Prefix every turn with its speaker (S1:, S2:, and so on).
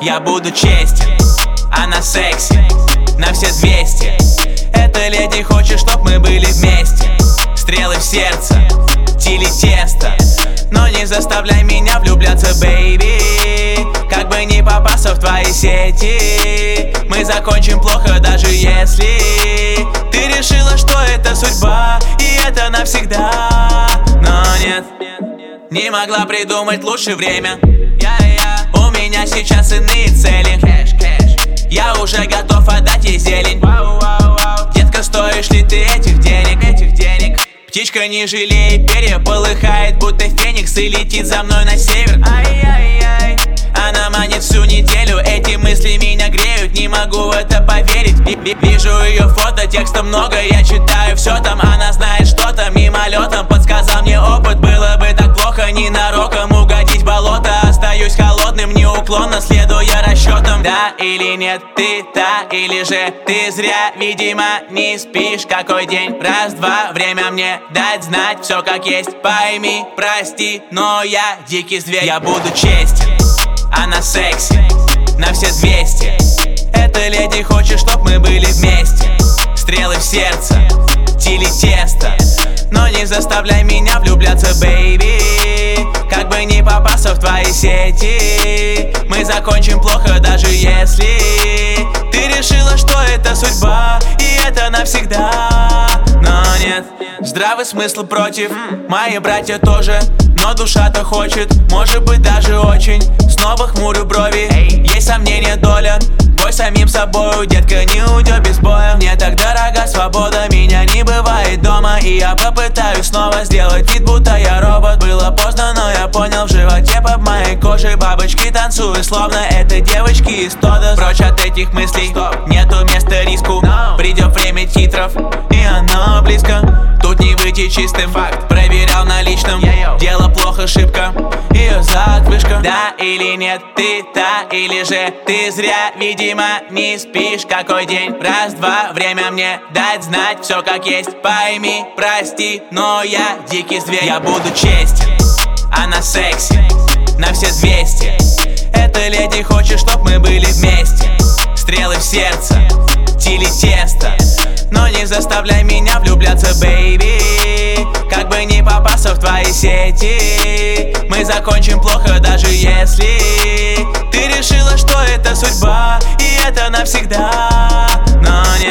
S1: Я буду честен, она секси на все 200. Эта леди хочет, чтоб мы были вместе. Стрелы в сердце, тили тесто. Но не заставляй меня влюбляться, бэйби. Как бы не попасться в твои сети, мы закончим плохо, даже если ты решила, что это судьба и это навсегда. Но нет, не могла придумать лучше время. У меня сейчас иные цели. Я уже готов отдать ей зелень. Детка, стоишь ли ты этих денег? Птичка, не жалей, перья полыхает, будто феникс, и летит за мной на север. Она манит всю неделю, эти мысли меня греют, не могу в это поверить. Вижу ее фото, текста много, я читаю все там. Она знает что-то, мимолетом подсказал мне опыт. Было бы так плохо ненароком угодить в болото. Остаюсь холодным, неуклонно следуя расчетам. Да или нет, ты та или же ты зря, видимо, не спишь. Какой день? Раз-два, время мне дать знать все как есть. Пойми, прости, но я дикий зверь. Я буду честен, она секси на все 200. Эта леди хочет, чтоб мы были вместе. Стрелы в сердце, тили тесто. Но не заставляй меня влюбляться, бэйби. Как бы не попасться в твои сети, мы закончим плохо, даже если ты решила, что это судьба и это навсегда. Но нет, здравый смысл против, мои братья тоже. Но душа-то хочет, может быть даже очень. Снова хмурю брови, есть сомнения, доля. Бой самим собою, детка, не уйдет без боя. Мне так дорога свобода, меня не бывает дома. И я попытаюсь снова сделать вид, будто я робот. Было поздно, но я понял, в животе под моей кожей бабочки танцуют, словно это девочки из Тодос. Прочь от этих мыслей, нету места риску. Придет время титров, и оно близко. Тут не выйти чистым, факт, проверял на личном. Дело плохо, ошибка, ее задвижка. Да или нет, ты та или же ты зря, видимо, не спишь. Какой день? Раз-два, время мне дать знать все как есть. Пойми, прости, но я дикий зверь. Я буду честен, она секси на все 200. Эта леди хочет, чтоб мы были вместе. Стрелы в сердце, тили тесто. Но не заставляй меня влюбляться, бэйби. Как бы не попасться в твои сети, мы закончим плохо, даже если ты решила, что это судьба и это навсегда. Но